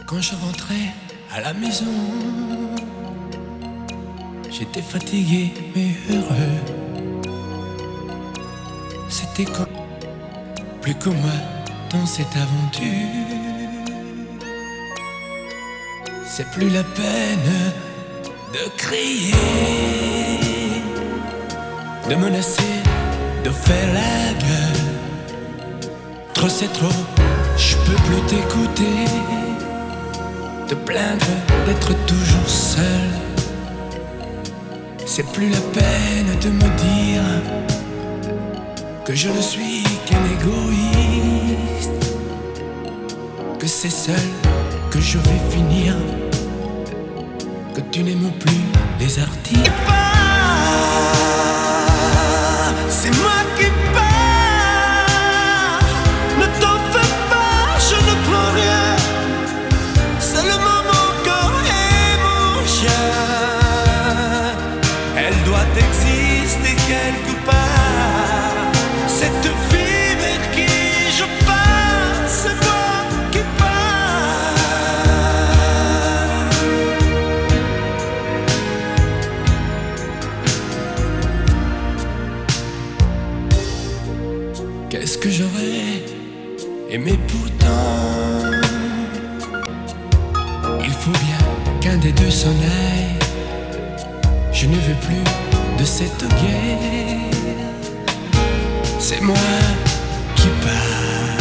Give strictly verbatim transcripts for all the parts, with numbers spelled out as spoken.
Quand je rentrais à la maison, j'étais fatigué mais heureux. C'était comme plus que moi dans cette aventure. C'est plus la peine de crier, de menacer, de faire la gueule. Trop c'est trop, je peux plus t'écouter, te plaindre d'être toujours seul. C'est plus la peine de me dire que je ne suis qu'un égoïste, que c'est seul que je vais finir, que tu n'aimes plus les artistes. C'est moi qui pars, ne t'en fais pas, je ne prends rien. Seulement mon corps et mon chien, elle doit exister quelque part. Cette fille vers qui je passe, c'est moi qui pars. Qu'est-ce que j'aurais aimé pourtant? Il faut bien qu'un des deux s'en aille. Je ne veux plus de cette guerre. C'est moi qui pars,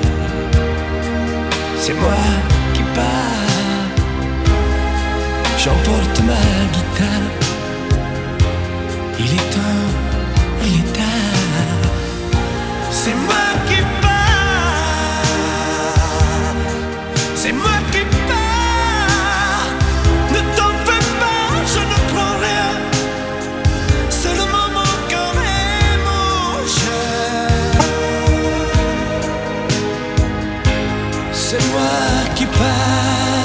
c'est moi qui pars. J'emporte ma guitare. Il est temps, il est tard. C'est moi qui pars, c'est moi qui pars. Ne t'en fais pas, je ne prends rien. Seulement mon cœur et mon chien. C'est moi qui pars.